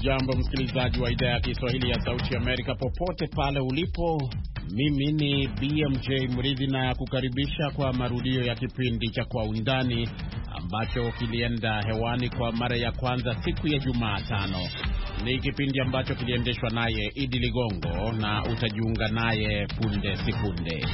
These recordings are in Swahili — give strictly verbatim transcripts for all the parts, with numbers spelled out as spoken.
Hujambo msikilizaji wa idhaa ya Kiswahili ya Sauti ya Amerika popote pale ulipo. Mimi ni B M J Mridhi na kukaribisha kwa marudio ya kipindi cha Kwa Undani ambacho kilienda hewani kwa mara ya kwanza siku ya Jumatano. Ni kipindi ambacho kiliendeshwa naye Idi Ligongo na utajiunga naye punde sipunde.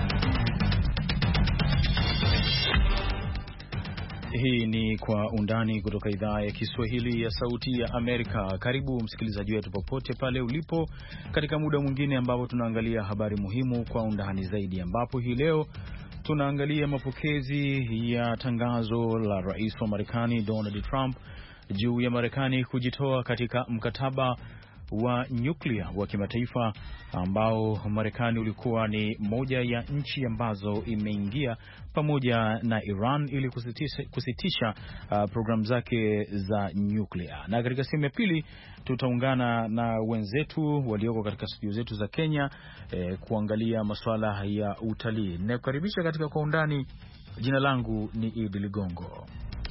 Hii ni Kwa Undani kutoka idhaa ya Kiswahili ya Sauti ya Amerika. Karibu msikilizaji wetu popote pale ulipo katika muda mwingine ambapo tunaangalia habari muhimu kwa undani zaidi, ambapo hii leo tunaangalia mapokezi ya tangazo la Rais wa Marekani Donald Trump juu ya Marekani kujitoa katika mkataba wa nyuklia wa kimataifa ambao Marekani ulikuwa ni moja ya nchi ambazo imeingia pamoja na Iran ili kusitisha, kusitisha uh, programu zake za nyuklia. Na katika sehemu ya pili tutaungana na wenzetu walioko katika studio zetu za Kenya eh, kuangalia masuala ya utalii. Ninakukaribisha katika Kwa Undani. Jina langu ni Idi Ligongo.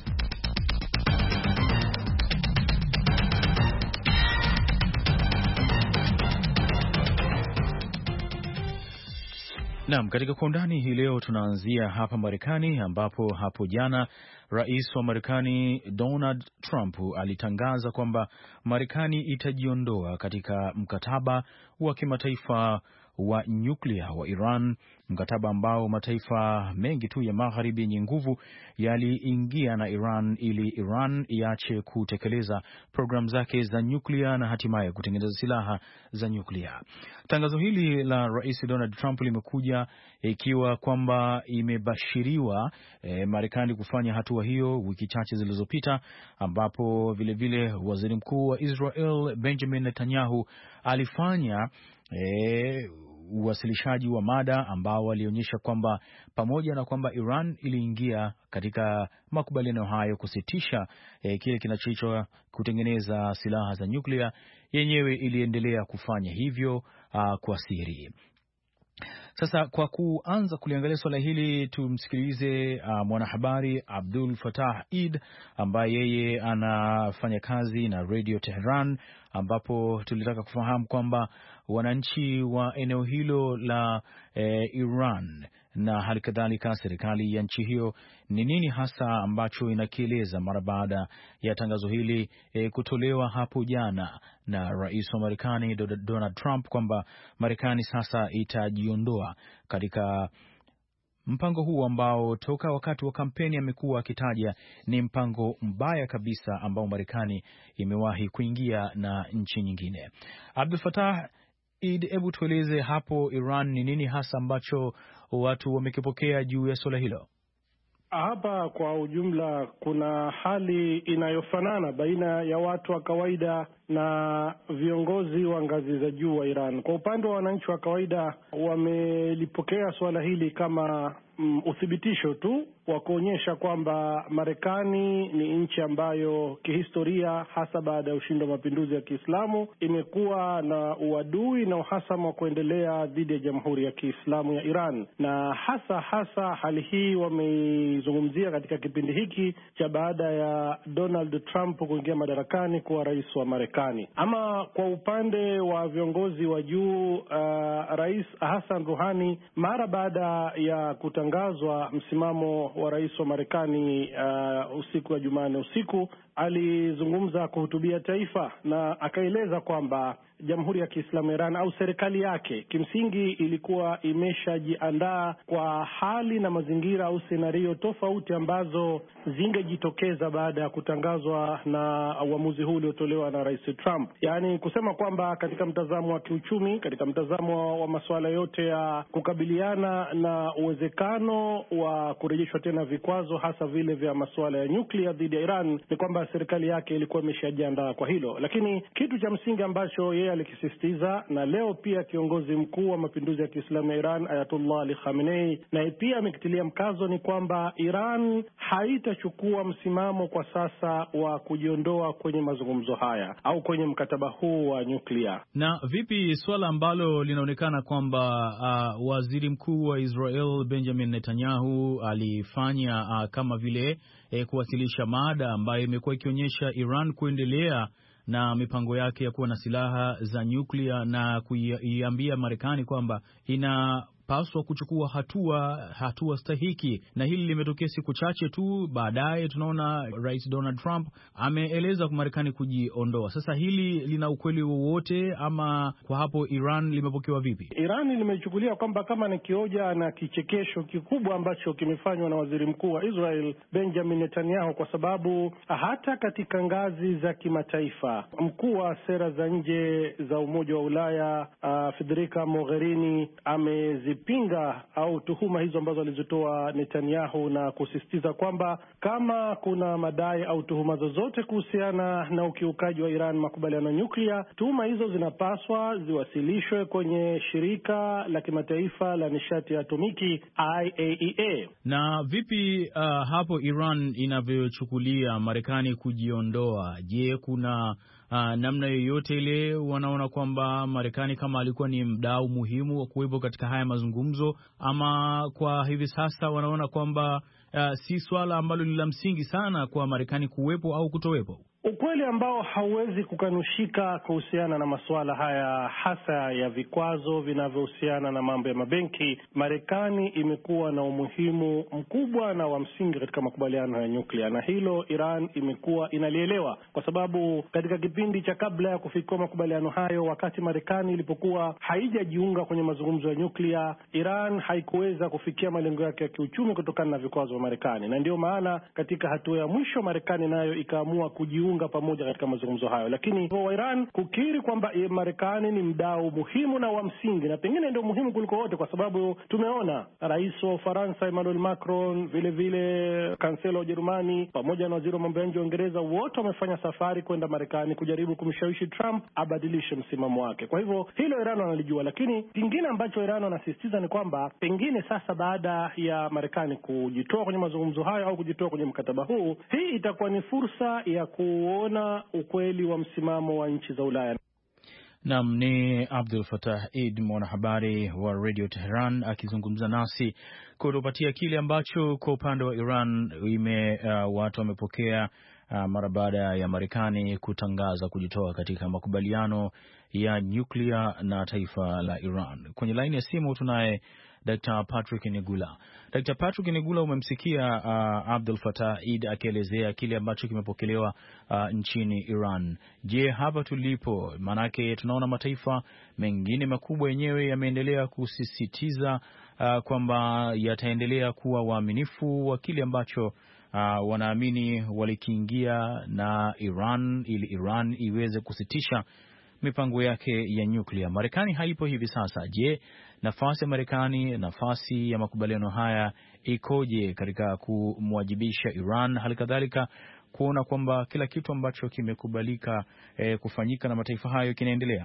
Naam, katika Kwa Undani hii leo tunaanzia hapa Marekani, ambapo hapo jana Rais wa Marekani Donald Trump alitangaza kwamba Marekani itajiondoa katika mkataba wa kimataifa wa nyuklia wa Iran, mkataba ambao mataifa mengi tu ya magharibi yenye nguvu yaliingia na Iran ili Iran iache kutekeleza programu zake za nyuklia na hatimaye kutengeneza silaha za nyuklia. Tangazo hili la Rais Donald Trump limekuja ikiwa kwamba imebashiriwa e, Marekani kufanya hatua hiyo wiki chache zilizopita, ambapo vilevile vile Waziri Mkuu wa Israel Benjamin Netanyahu alifanya e, uwasilishaji wa mada ambao walionyesha kwamba pamoja na kwamba Iran iliingia katika makubaliano hayo kusitisha e, kile kinachoitwa kutengeneza silaha za nyuklia, yenyewe iliendelea kufanya hivyo a, kwa siri. Sasa kwa kuanza kuliangalia swala hili tumsikilize uh, mwanahabari Abdul Fattah Eid ambaye yeye anafanya kazi na Radio Tehran, ambapo tulitaka kufahamu kwamba wananchi wa eneo hilo la eh, Iran na hali kadhalika serikali ya nchi hiyo ni nini hasa ambacho inakieleza mara baada ya tangazo hili eh, kutolewa hapo jana na Rais wa Marekani Donald Trump kwamba Marekani sasa itajiondoa katika mpango huu ambao toka wakati wa kampeni amekuwa akitaja ni mpango mbaya kabisa ambao Marekani imewahi kuingia na nchi nyingine. Abdul Fattah Eid, hebu tueleze hapo Iran ni nini hasa ambacho watu wamekipokea juu ya swala hilo? Hapa kwa ujumla kuna hali inayofanana baina ya watu wa kawaida na viongozi wa ngazi za juu wa Iran. Kwa upande wa wananchi wa kawaida, wamelipokea suala hili kama mm, uthibitisho tu wa kuonyesha kwamba Marekani ni nchi ambayo kihistoria, hasa baada ya ushindi wa mapinduzi ya Kiislamu, imekuwa na uadui na uhasama wa kuendelea dhidi ya Jamhuri ya Kiislamu ya Iran, na hasa hasa hali hii wameizungumzia katika kipindi hiki cha baada ya Donald Trump kuingia madarakani kuwa rais wa Marekani. Ama kwa upande wa viongozi wa juu, uh, Rais Hassan Rouhani mara baada ya kutangazwa msimamo wa rais wa Marekani uh, usiku wa Jumanne usiku, alizungumza kuhutubia taifa na akaeleza kwamba Jamhuri ya Kiislamu ya Iran au serikali yake kimsingi ilikuwa imeshajiandaa kwa hali na mazingira au senario tofauti ambazo zingejitokeza baada ya kutangazwa na uamuzi huu uliotolewa na Rais Trump. Yaani kusema kwamba katika mtazamo wa kiuchumi, katika mtazamo wa masuala yote ya kukabiliana na uwezekano wa kurejeshwa tena vikwazo hasa vile vya masuala ya nyuklia dhidi ya Iran, ni kwamba serikali yake ilikuwa imeshajiandaa kwa hilo. Lakini kitu cha msingi ambacho yeye alikisisitiza, na leo pia kiongozi mkuu wa mapinduzi ya Kiislamu ya Iran Ayatollah Ali Khamenei naye pia amekitilia mkazo, ni kwamba Iran haitachukua msimamo kwa sasa wa kujiondoa kwenye mazungumzo haya au kwenye mkataba huu wa nyuklia. Na vipi swala ambalo linaonekana kwamba uh, waziri mkuu wa Israel Benjamin Netanyahu alifanya uh, kama vile eh, kuwasilisha mada ambayo imekuwa ikionyesha Iran kuendelea na mipango yake ya kuwa na silaha za nyuklia na kuiambia Marekani kwamba ina paswa kuchukua hatua hatua stahiki, na hili limetokea siku chache tu baadaye. Tunaona Rais Donald Trump ameeleza kwa Marekani kujiondoa. Sasa hili lina ukweli wowote, ama kwa hapo Iran limepokewa vipi? Iran limechukulia kwamba kama ni kioja na kichekesho kikubwa ambacho kimefanywa na waziri mkuu wa Israel Benjamin Netanyahu, kwa sababu hata katika ngazi za kimataifa mkuu wa sera za nje za Umoja wa Ulaya uh, Federica Mogherini amezi pinga au tuhuma hizo ambazo alizitoa Netanyahu na kusisitiza kwamba kama kuna madai au tuhuma zozote kuhusiana na ukiukaji wa Iran makubaliano ya nyuklia, tuhuma hizo zinapaswa ziwasilishwe kwenye shirika la kimataifa la nishati ya atomiki I A E A. Na vipi uh, hapo Iran inavyochukulia Marekani kujiondoa? Je, kuna Uh, namna yoyote ile wanaona kwamba Marekani kama alikuwa ni mdau muhimu wa kuwepo katika haya mazungumzo, ama kwa hivi sasa wanaona kwamba uh, si swala ambalo ni la msingi sana kwa Marekani kuwepo au kutowepo? Ukweli ambao hauwezi kukanushika kuhusiana na masuala haya hasa ya vikwazo vinavyohusiana na mambo ya mabenki, Marekani imekuwa na umuhimu mkubwa na wa msingi katika makubaliano ya nyuklia, na hilo Iran imekuwa inalielewa, kwa sababu katika kipindi cha kabla ya kufikia makubaliano hayo, wakati Marekani ilipokuwa haijajiunga kwenye mazungumzo ya nyuklia, Iran haikuweza kufikia malengo yake ya kiuchumi kutokana na vikwazo vya Marekani, na ndio maana katika hatua ya mwisho Marekani nayo ikaamua kujiunga pamoja katika mazungumzo hayo. Lakini wa Iran kukiri kwamba Marekani ni mdau muhimu na wa msingi, na pengine ndio muhimu kuliko wote, kwa sababu tumeona rais wa Ufaransa Emmanuel Macron, vile vile kansela wa Ujerumani pamoja na waziri wa mambo ya nje wa Uingereza, wote wamefanya safari kwenda Marekani kujaribu kumshawishi Trump abadilishe msimamo wake. Kwa hivyo hilo Iran wanalijua, lakini kingine ambacho Iran wanasisitiza ni kwamba pengine sasa baada ya Marekani kujitoa kwenye mazungumzo hayo au kujitoa kwenye mkataba huu, hii itakuwa ni fursa ya kuona ukweli wa msimamo wa nchi za Ulaya. Naam, ni Abdul Fattah Eid, mwanahabari wa Radio Tehran, akizungumza nasi kutupatia kile ambacho kwa upande wa Iran ime uh, watu wamepokea uh, mara baada ya Marekani kutangaza kujitoa katika makubaliano ya nyuklia na taifa la Iran. Kwenye laini ya simu tunaye Doctor Patrick Nigula. Doctor Patrick Nigula, umemsikia uh, Abdul Fattah Eid akielezea kile ambacho kimepokelewa uh, nchini Iran. Je, hapa tulipo, manake tunaona mataifa mengine makubwa yenyewe yameendelea kusisitiza uh, kwamba yataendelea kuwa waaminifu wa kile ambacho uh, wanaamini walikiingia na Iran ili Iran iweze kusitisha mipango yake ya nyuklia. Marekani haipo hivi sasa. Je, nafasi ya Marekani, nafasi ya makubaliano haya ikoje katika kumwajibisha Iran, halikadhalika kuona kwamba kila kitu ambacho kimekubalika eh, kufanyika na mataifa hayo kinaendelea?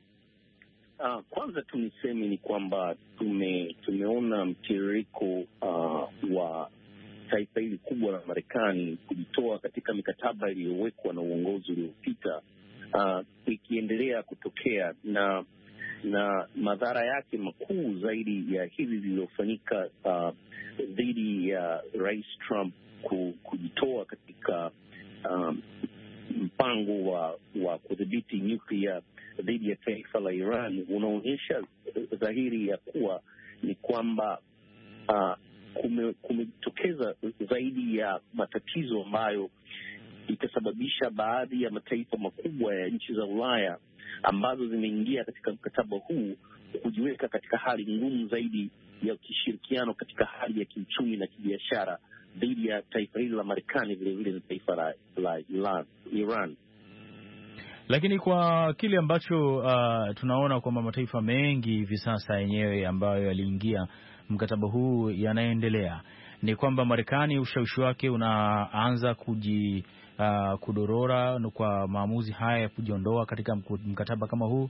Uh, kwanza tu niseme ni kwamba tume, tumeona mtiririko uh, wa taifa hili kubwa la Marekani kujitoa katika mikataba iliyowekwa na uongozi uliopita Uh, ikiendelea kutokea na na madhara yake makuu zaidi ya hivi vilivyofanyika uh, dhidi ya Rais Trump kujitoa katika um, mpango wa wa kudhibiti nyuklia dhidi ya taifa la Iran unaonyesha dhahiri ya kuwa ni kwamba uh, kume, kumetokeza zaidi ya matatizo ambayo itasababisha baadhi ya mataifa makubwa ya nchi za Ulaya ambazo zimeingia katika mkataba huu kujiweka katika hali ngumu zaidi ya kishirikiano katika hali ya kiuchumi na kibiashara dhidi ya taifa hili la Marekani, vile vile na taifa la, la Iran. Lakini kwa kile ambacho uh, tunaona kwamba mataifa mengi hivi sasa yenyewe ambayo yaliingia mkataba huu yanaendelea, ni kwamba Marekani ushawishi wake unaanza kuji uh, kudorora kwa maamuzi haya ya kujiondoa katika mkataba kama huu.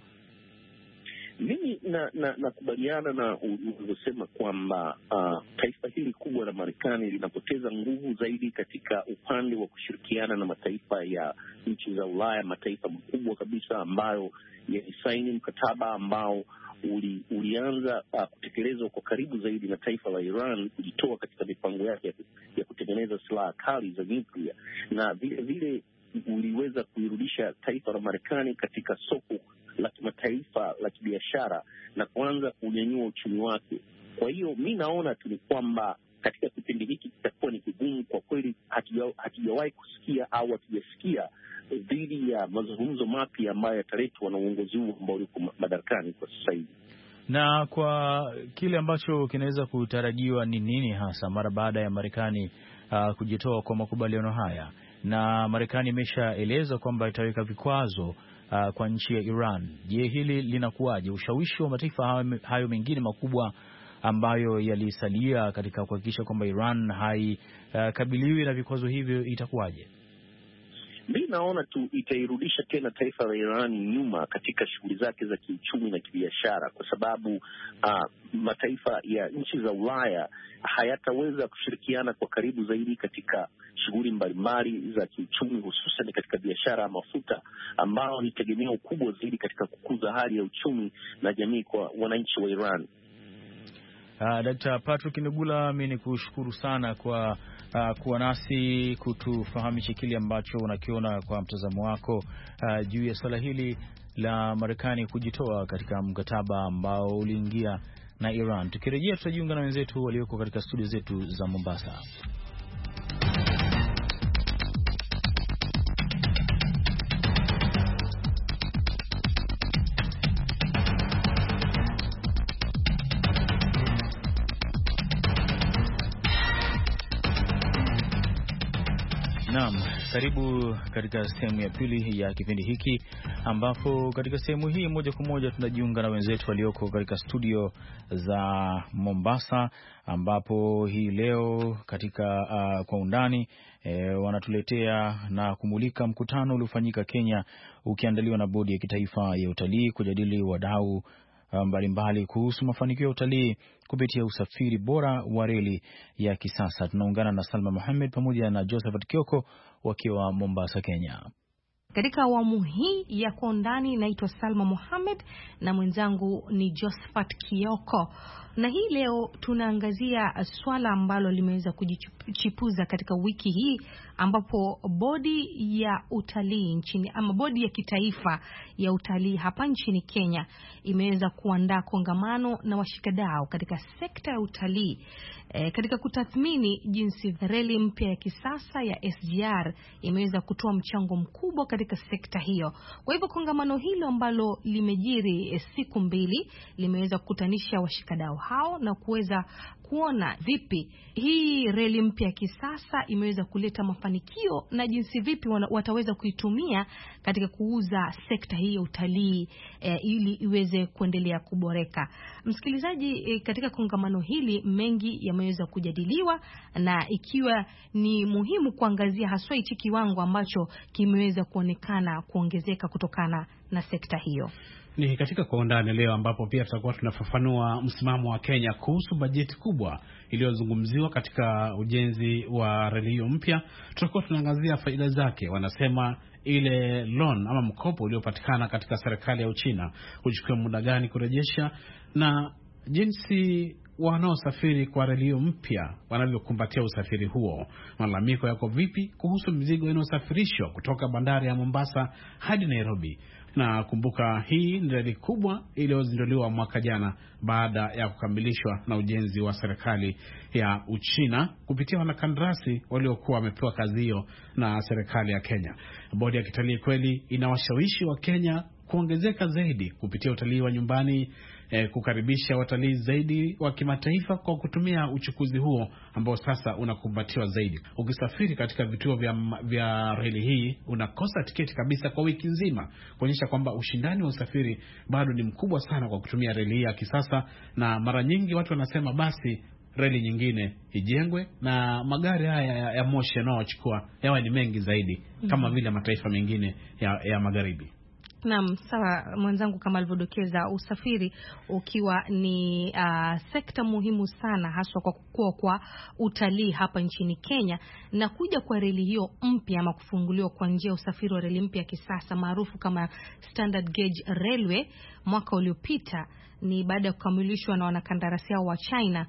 Mimi nakubaliana na ulivyosema kwamba uh, taifa hili kubwa la Marekani linapoteza nguvu zaidi katika upande wa kushirikiana na mataifa ya nchi za Ulaya, mataifa makubwa kabisa ambayo yalisaini mkataba ambao uli, ulianza uh, kutekelezwa kwa karibu zaidi na taifa la Iran kujitoa katika mipango yake ya, ya kutengeneza silaha kali za nyuklia, na vile vile uliweza kuirudisha taifa la Marekani katika soko la kimataifa la kibiashara na kuanza kunyanyua uchumi wake. Kwa hiyo mi naona tu ni kwamba katika kipindi hiki kitakuwa ni kigumu kwa kweli. Hatujawahi kusikia au hatujasikia dhidi ya mazungumzo mapya ambayo yataletwa na uongozi huu ambao uko madarakani kwa sasa hivi. Na kwa kile ambacho kinaweza kutarajiwa ni nini hasa mara baada ya Marekani uh, kujitoa kwa makubaliano haya? Na Marekani imeshaeleza kwamba itaweka vikwazo uh, kwa nchi ya Iran. Je, hili linakuwaje? Ushawishi wa mataifa hayo mengine makubwa ambayo yalisalia katika kuhakikisha kwamba Iran haikabiliwi uh, na vikwazo hivyo itakuwaje? Mi naona tu itairudisha tena taifa la Iran nyuma katika shughuli zake za kiuchumi na kibiashara, kwa sababu uh, mataifa ya nchi za Ulaya hayataweza kushirikiana kwa karibu zaidi katika shughuli mbalimbali za kiuchumi, hususan katika biashara ya mafuta ambao ni tegemeo kubwa zaidi katika kukuza hali ya uchumi na jamii kwa wananchi wa Iran. Uh, Daktari Patrick Nigula, mimi nikushukuru sana kwa uh, kuwa nasi kutufahamisha kile ambacho unakiona kwa mtazamo wako uh, juu ya swala hili la Marekani kujitoa katika mkataba ambao uliingia na Iran. Tukirejea tutajiunga na wenzetu walioko katika studio zetu za Mombasa. Naam, karibu katika sehemu ya pili ya kipindi hiki, ambapo katika sehemu hii moja kwa moja tunajiunga na wenzetu walioko katika studio za Mombasa, ambapo hii leo katika uh, kwa undani e, wanatuletea na kumulika mkutano uliofanyika Kenya ukiandaliwa na Bodi ya Kitaifa ya Utalii kujadili wadau mbalimbali kuhusu mafanikio ya utalii kupitia usafiri bora wa reli ya kisasa. Tunaungana na Salma Mohamed pamoja na Josephat Kioko wakiwa Mombasa, Kenya. Katika awamu hii ya kwa undani, naitwa Salma Mohamed na mwenzangu ni Josephat Kioko. Na hii leo tunaangazia swala ambalo limeweza kujichipuza katika wiki hii, ambapo bodi ya utalii nchini ama bodi ya kitaifa ya utalii hapa nchini Kenya imeweza kuandaa kongamano na washikadau katika sekta ya utalii e, katika kutathmini jinsi reli mpya ya kisasa ya S G R imeweza kutoa mchango mkubwa katika sekta hiyo. Kwa hivyo kongamano hilo ambalo limejiri e, siku mbili limeweza kukutanisha washikadau hao na kuweza kuona vipi hii reli mpya ya kisasa imeweza kuleta mafanikio na jinsi vipi wataweza kuitumia katika kuuza sekta hii ya utalii e, ili iweze kuendelea kuboreka. Msikilizaji, e, katika kongamano hili mengi yameweza kujadiliwa, na ikiwa ni muhimu kuangazia haswa hichi kiwango ambacho kimeweza kuonekana kuongezeka kutokana na sekta hiyo. Ni katika kwa undani leo ambapo pia tutakuwa tunafafanua msimamo wa Kenya kuhusu bajeti kubwa iliyozungumziwa katika ujenzi wa reli hiyo mpya. Tutakuwa tunaangazia faida zake. Wanasema ile loan ama mkopo uliopatikana katika serikali ya Uchina kuchukua muda gani kurejesha, na jinsi wanaosafiri kwa reli hiyo mpya wanavyokumbatia usafiri huo. Malalamiko yako vipi kuhusu mizigo inayosafirishwa kutoka bandari ya Mombasa hadi Nairobi? Na kumbuka hii ni reli kubwa iliyozinduliwa mwaka jana baada ya kukamilishwa na ujenzi wa serikali ya Uchina kupitia wanakandarasi waliokuwa wamepewa kazi hiyo na serikali ya Kenya. Bodi ya kitalii kweli inawashawishi wa Kenya kuongezeka zaidi kupitia utalii wa nyumbani, eh, kukaribisha watalii zaidi wa kimataifa kwa kutumia uchukuzi huo ambao sasa unakumbatiwa zaidi. Ukisafiri katika vituo vya, vya reli hii unakosa tiketi kabisa kwa wiki nzima, kuonyesha kwamba ushindani wa usafiri bado ni mkubwa sana kwa kutumia reli hii ya kisasa. Na mara nyingi watu wanasema basi reli nyingine ijengwe na magari haya ya, ya moshi yanayochukua yawe ni mengi zaidi, mm-hmm. kama vile mataifa mengine ya, ya magharibi. Naam, sawa mwenzangu, kama alivyodokeza, usafiri ukiwa ni uh, sekta muhimu sana haswa kwa kukua kwa utalii hapa nchini Kenya, na kuja kwa reli hiyo mpya ama kufunguliwa kwa njia ya usafiri wa reli mpya kisasa maarufu kama Standard Gauge Railway mwaka uliopita, ni baada ya kukamilishwa na wanakandarasi hao wa China.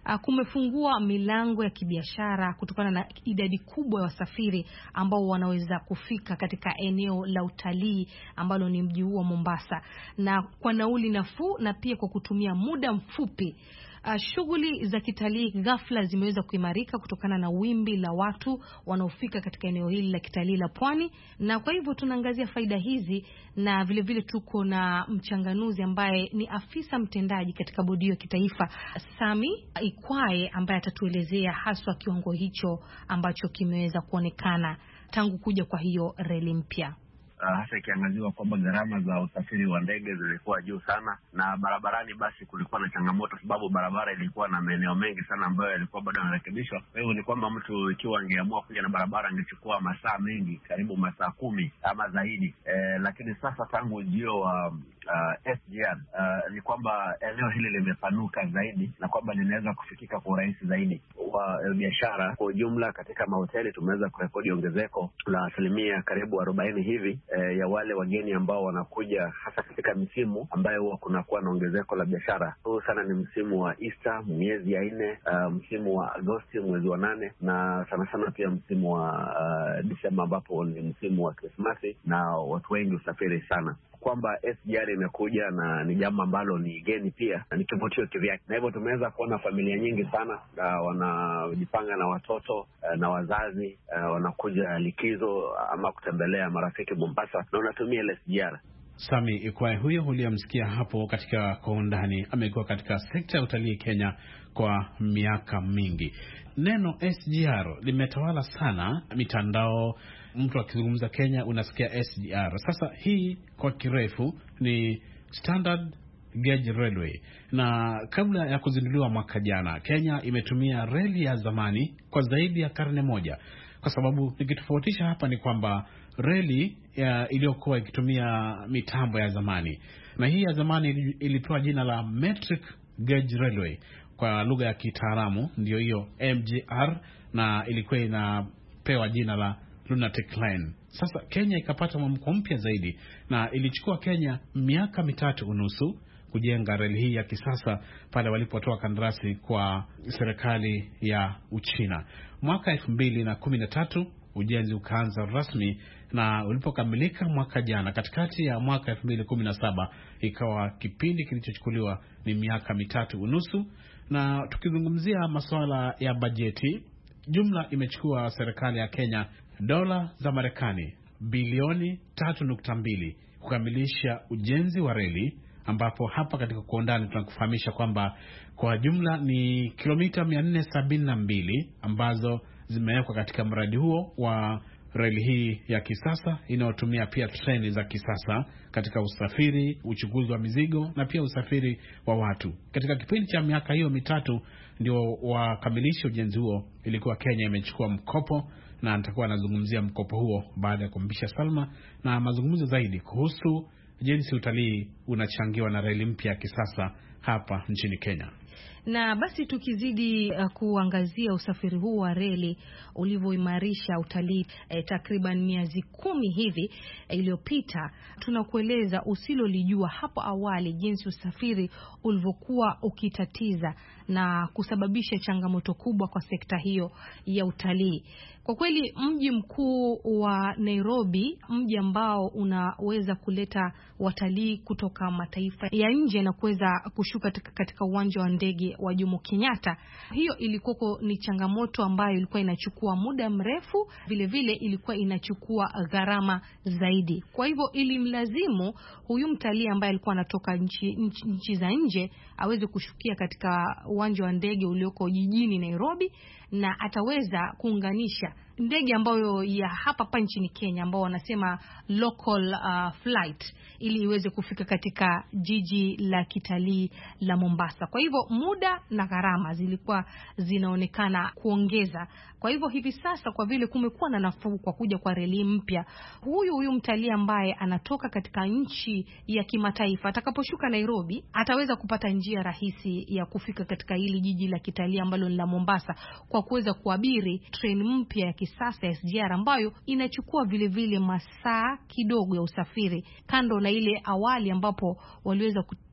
uh, kumefungua milango ya kibiashara kutokana na idadi kubwa ya wasafiri ambao wanaweza kufika katika eneo la utalii ambalo ni mji huu wa Mombasa, na kwa nauli nafuu na pia kwa kutumia muda mfupi. Uh, shughuli za kitalii ghafla zimeweza kuimarika kutokana na wimbi la watu wanaofika katika eneo hili la kitalii la Pwani, na kwa hivyo tunaangazia faida hizi, na vile vile tuko na mchanganuzi ambaye ni afisa mtendaji katika bodi ya kitaifa, Sami Ikwae, ambaye atatuelezea haswa kiwango hicho ambacho kimeweza kuonekana tangu kuja kwa hiyo reli mpya. Uh, hasa ikiangaziwa kwamba gharama za usafiri wa ndege zilikuwa juu sana, na barabarani basi kulikuwa na changamoto, sababu barabara ilikuwa na maeneo mengi sana ambayo yalikuwa bado yanarekebishwa. Kwa hivyo ni kwamba mtu ikiwa angeamua kuja na barabara angechukua masaa mengi, karibu masaa kumi ama zaidi. Eh, lakini sasa tangu ujio wa uh, S G R uh, ni kwamba eneo hili limepanuka zaidi na kwamba linaweza kufikika kwa urahisi zaidi. Wa uh, biashara kwa ujumla katika mahoteli tumeweza kurekodi ongezeko la asilimia karibu arobaini hivi E, ya wale wageni ambao wanakuja hasa katika msimu ambayo huwa kunakuwa na ongezeko la biashara. Huu sana ni msimu wa Easter, miezi ya nne, uh, msimu wa Agosti, mwezi wa nane, na sana sana pia msimu wa uh, Disemba ambapo ni msimu wa Krismasi na watu wengi usafiri sana. Kwamba S G R imekuja na ni jambo ambalo ni geni pia na ni kivutio kivyake, na hivyo tumeweza kuona familia nyingi sana uh, wanajipanga na watoto uh, na wazazi uh, wanakuja likizo ama kutembelea marafiki Mombasa na wanatumia S G R. Sami Ikwae huyo uliyemsikia hapo katika Kwa Undani amekuwa katika sekta ya utalii Kenya kwa miaka mingi. Neno S G R limetawala sana mitandao. Mtu akizungumza Kenya unasikia S G R. Sasa hii kwa kirefu ni Standard Gauge Railway, na kabla ya kuzinduliwa mwaka jana, Kenya imetumia reli ya zamani kwa zaidi ya karne moja. Kwa sababu nikitofautisha hapa ni kwamba reli iliyokuwa ikitumia mitambo ya zamani, na hii ya zamani ilipewa jina la Metric Gauge Railway kwa lugha ya kitaalamu, ndio hiyo M G R, na ilikuwa inapewa jina la Lunatic Line. Sasa Kenya ikapata mwamko mpya zaidi, na ilichukua Kenya miaka mitatu unusu kujenga reli hii ya kisasa pale walipotoa kandarasi kwa serikali ya Uchina. Mwaka elfu mbili na kumi na tatu ujenzi ukaanza rasmi, na ulipokamilika mwaka jana katikati ya mwaka elfu mbili kumi na saba ikawa kipindi kilichochukuliwa ni miaka mitatu unusu. Na tukizungumzia masuala ya bajeti, jumla imechukua serikali ya Kenya dola za Marekani bilioni tatu nukta mbili kukamilisha ujenzi wa reli, ambapo hapa katika Kwa Undani tunakufahamisha kwamba kwa jumla ni kilomita mia nne sabini na mbili ambazo zimewekwa katika mradi huo wa reli hii ya kisasa inayotumia pia treni za kisasa katika usafiri, uchukuzi wa mizigo na pia usafiri wa watu. Katika kipindi cha miaka hiyo mitatu ndio wakamilisha ujenzi huo, ilikuwa Kenya imechukua mkopo, na nitakuwa nazungumzia mkopo huo baada ya kumbisha Salma na mazungumzo zaidi kuhusu jinsi utalii unachangiwa na reli mpya ya kisasa hapa nchini Kenya. Na basi tukizidi uh, kuangazia usafiri huu wa reli ulivyoimarisha utalii eh, takriban miezi kumi hivi eh, iliyopita, tunakueleza usilolijua hapo awali jinsi usafiri ulivyokuwa ukitatiza na kusababisha changamoto kubwa kwa sekta hiyo ya utalii. Kwa kweli mji mkuu wa Nairobi, mji ambao unaweza kuleta watalii kutoka mataifa ya nje na kuweza kushuka katika uwanja wa ndege wa Jomo Kenyatta, hiyo ilikuwa ni changamoto ambayo ilikuwa inachukua muda mrefu, vile vile ilikuwa inachukua gharama zaidi. Kwa hivyo ilimlazimu huyu mtalii ambaye alikuwa anatoka nchi, nchi, nchi za nje aweze kushukia katika uwanja wa ndege ulioko jijini Nairobi, na ataweza kuunganisha ndege ambayo ya hapa hapa nchini Kenya ambao wanasema local uh, flight, ili iweze kufika katika jiji la kitalii la Mombasa. Kwa hivyo muda na gharama zilikuwa zinaonekana kuongeza. Kwa hivyo hivi sasa, kwa vile kumekuwa na nafuu kwa kuja kwa reli mpya, huyu huyu mtalii ambaye anatoka katika nchi ya kimataifa atakaposhuka Nairobi ataweza kupata njia rahisi ya kufika katika hili jiji la kitalii ambalo ni la Mombasa, kwa kuweza kuabiri treni mpya ya kisasa S G R ambayo inachukua vile vile masaa kidogo ya usafiri, kando na ile awali ambapo waliweza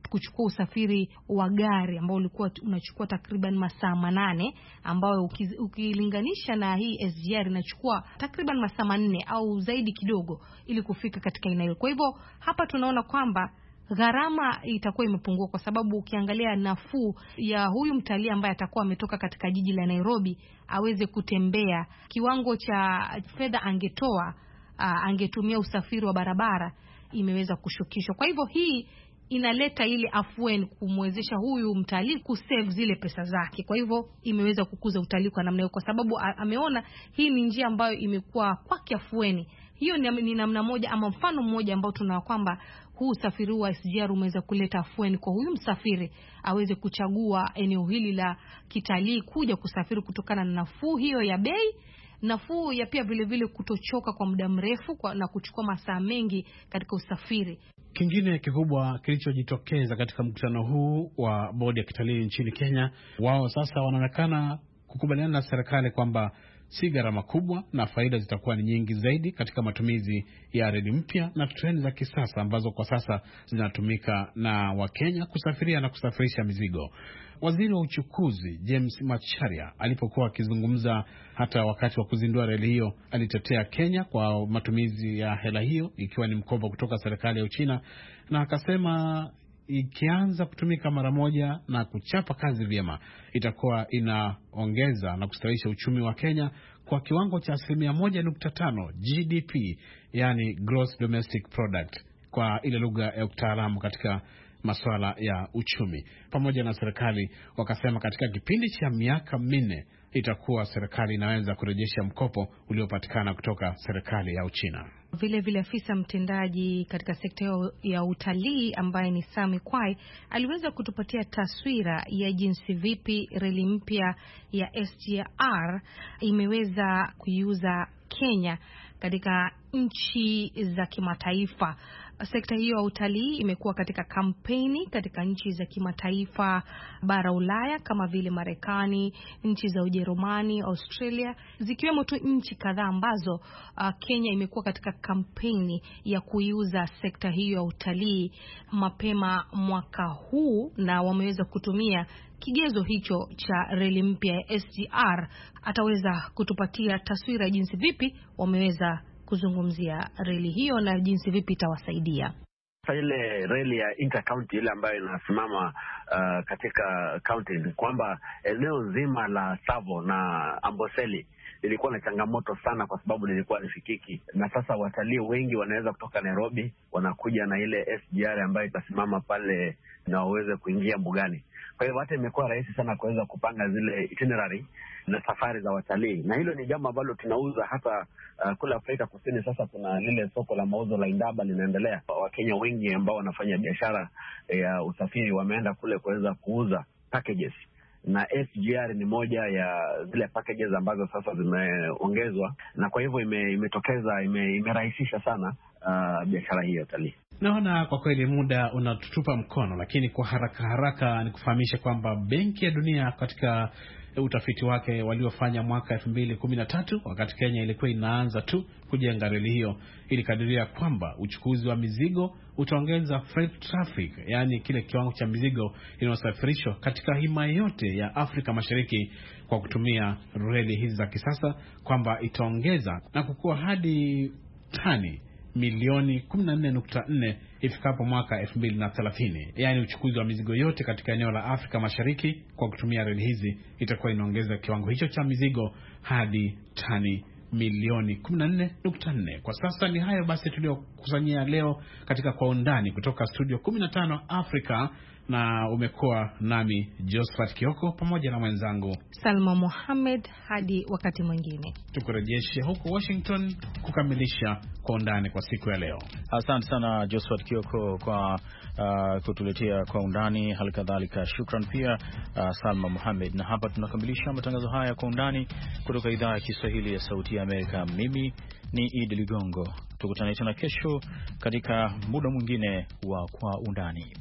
kuchukua usafiri wa gari ambao ulikuwa unachukua takriban masaa manane, ambao ukilinganisha na hii S G R inachukua takriban masaa manne au zaidi kidogo ili kufika katika eneo. Kwa hivyo hapa tunaona kwamba gharama itakuwa imepungua, kwa sababu ukiangalia nafuu ya huyu mtalii ambaye atakuwa ametoka katika jiji la Nairobi aweze kutembea, kiwango cha fedha angetoa uh, angetumia usafiri wa barabara imeweza kushukishwa. Kwa hivyo hii inaleta ile afueni kumwezesha huyu mtalii kusave zile pesa zake. Kwa hivyo imeweza kukuza utalii kwa namna hiyo, kwa sababu ameona hii ni njia ambayo imekuwa kwake afueni. Hiyo ni namna moja ama mfano mmoja ambao tunaona kwamba huu usafiri wa S G R umeweza kuleta afueni kwa huyu msafiri aweze kuchagua eneo hili la kitalii kuja kusafiri kutokana na nafuu hiyo ya bei, nafuu ya pia vile vile kutochoka kwa muda mrefu kwa, na kuchukua masaa mengi katika usafiri. Kingine kikubwa kilichojitokeza katika mkutano huu wa bodi ya kitalii nchini Kenya, wao sasa wanaonekana kukubaliana na serikali kwamba si gharama kubwa na faida zitakuwa ni nyingi zaidi katika matumizi ya reli mpya na treni za kisasa ambazo kwa sasa zinatumika na Wakenya kusafiria na kusafirisha mizigo. Waziri wa uchukuzi James Macharia alipokuwa akizungumza hata wakati wa kuzindua reli hiyo, alitetea Kenya kwa matumizi ya hela hiyo ikiwa ni mkopo kutoka serikali ya Uchina, na akasema ikianza kutumika mara moja na kuchapa kazi vyema itakuwa inaongeza na kustawisha uchumi wa Kenya kwa kiwango cha asilimia moja nukta tano G D P, yani gross domestic product kwa ile lugha ya utaalamu katika masuala ya uchumi. Pamoja na serikali wakasema katika kipindi cha miaka minne itakuwa serikali inaweza kurejesha mkopo uliopatikana kutoka serikali ya Uchina. Vile vile afisa mtendaji katika sekta ya utalii ambaye ni Sami Kwai aliweza kutupatia taswira ya jinsi vipi reli mpya ya S G R imeweza kuiuza Kenya katika nchi za kimataifa. Sekta hiyo ya utalii imekuwa katika kampeni katika nchi za kimataifa bara Ulaya kama vile Marekani, nchi za Ujerumani, Australia, zikiwemo tu nchi kadhaa ambazo uh, Kenya imekuwa katika kampeni ya kuiuza sekta hiyo ya utalii mapema mwaka huu, na wameweza kutumia kigezo hicho cha reli mpya ya S G R. Ataweza kutupatia taswira jinsi vipi wameweza kuzungumzia reli hiyo na jinsi vipi itawasaidia. Sasa ile reli ya intercounty ile ambayo inasimama uh, katika county, kwamba eneo nzima la Tsavo na Amboseli lilikuwa na changamoto sana kwa sababu lilikuwa nifikiki, na sasa watalii wengi wanaweza kutoka Nairobi wanakuja na ile S G R ambayo itasimama pale na waweze kuingia mbugani. Kwa hiyo hata imekuwa rahisi sana kuweza kupanga zile itinerary na safari za watalii, na hilo ni jambo ambalo tunauza hata uh, kule Afrika Kusini. Sasa kuna lile soko la mauzo la Indaba linaendelea. Wakenya wengi ambao wanafanya biashara ya usafiri wameenda kule kuweza kuuza packages, na S G R ni moja ya zile packages ambazo sasa zimeongezwa, na kwa hivyo ime, imetokeza ime, imerahisisha sana uh, biashara hii ya utalii. Naona kwa kweli muda unatutupa mkono, lakini kwa haraka haraka ni kufahamisha kwamba Benki ya Dunia katika utafiti wake waliofanya mwaka elfu mbili kumi na tatu wakati Kenya ilikuwa inaanza tu kujenga reli hiyo, ilikadiria kwamba uchukuzi wa mizigo utaongeza freight traffic, yani kile kiwango cha mizigo inayosafirishwa katika himaya yote ya Afrika Mashariki kwa kutumia reli hizi za kisasa, kwamba itaongeza na kukua hadi tani milioni kumi na nne nukta nne ifikapo mwaka elfu mbili na thelathini. Yaani uchukuzi wa mizigo yote katika eneo la Afrika Mashariki kwa kutumia reli hizi itakuwa inaongeza kiwango hicho cha mizigo hadi tani milioni kumi na nne nukta nne. Kwa sasa ni hayo basi tuliokusanyia leo katika Kwa Undani kutoka studio kumi na tano Afrika, na umekuwa nami Josephat Kioko pamoja na mwenzangu Salma Mohamed. Hadi wakati mwingine tukurejeshe huko Washington kukamilisha Kwa Undani kwa siku ya leo. Asante sana Josephat Kioko kwa uh, kutuletea Kwa Undani. Halikadhalika shukran pia uh, Salma Mohamed. Na hapa tunakamilisha matangazo haya Kwa Undani kutoka idhaa ya Kiswahili ya Sauti ya Amerika. Mimi ni Idi Ligongo. Tukutane tena kesho katika muda mwingine wa Kwa Undani.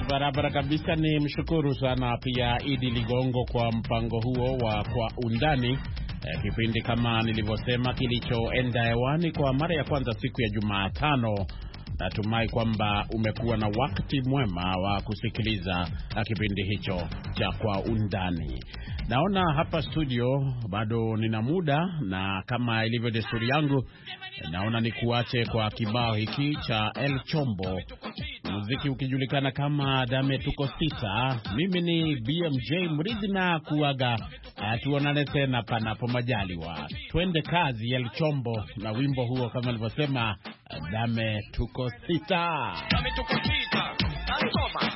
barabara kabisa. Ni mshukuru sana pia Idi Ligongo kwa mpango huo wa Kwa Undani, eh, kipindi kama nilivyosema kilichoenda hewani kwa mara ya kwanza siku ya Jumatano. Natumai kwamba umekuwa na wakati mwema wa kusikiliza kipindi hicho cha Kwa Undani. Naona hapa studio bado nina muda, na kama ilivyo desturi yangu, naona nikuache kwa kibao hiki cha El Chombo, muziki ukijulikana kama Dame Tuko Sita. Mimi ni B M J Mridhi na kuaga, tuonane tena panapo majaliwa. Twende kazi, El Chombo na wimbo huo kama nilivyosema, Dame Tuko Sita. Dame Tuko Sita, Angoma.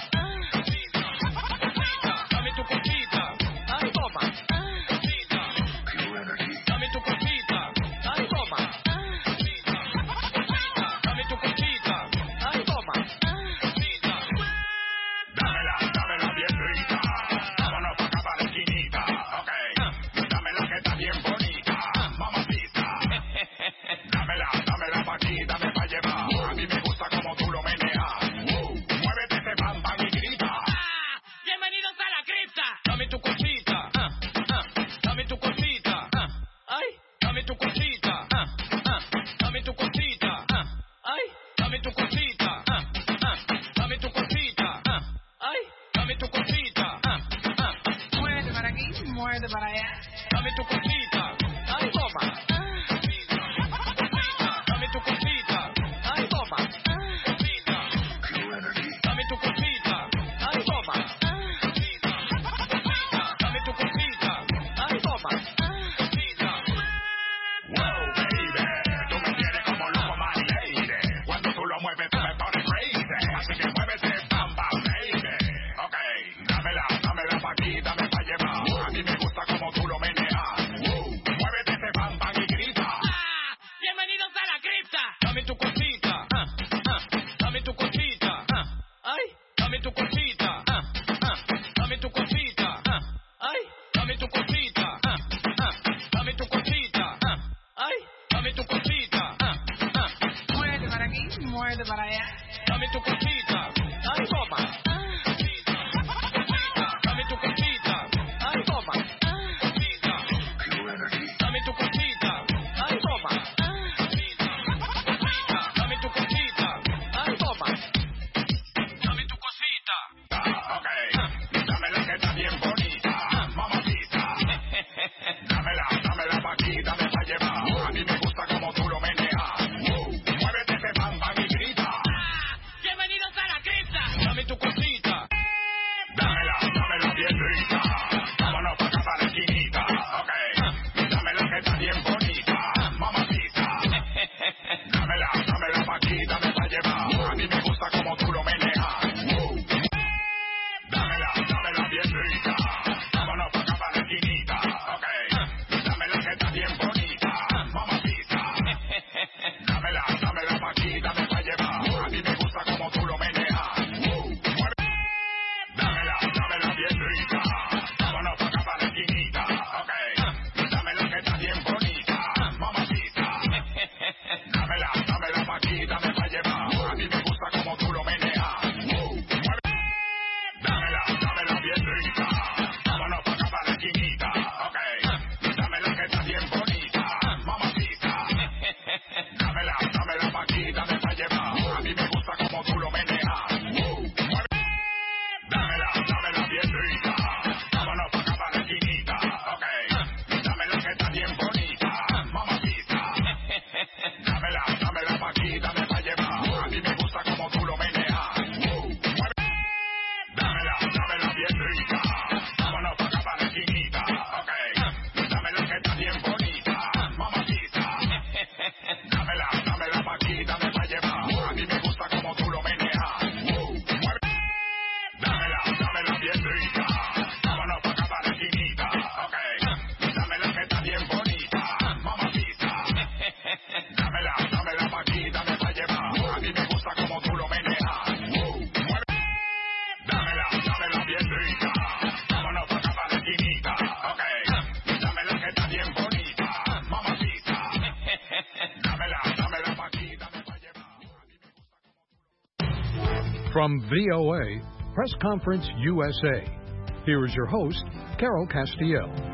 From V O A, Press Conference U S A. Here is your host, Carol Castiel.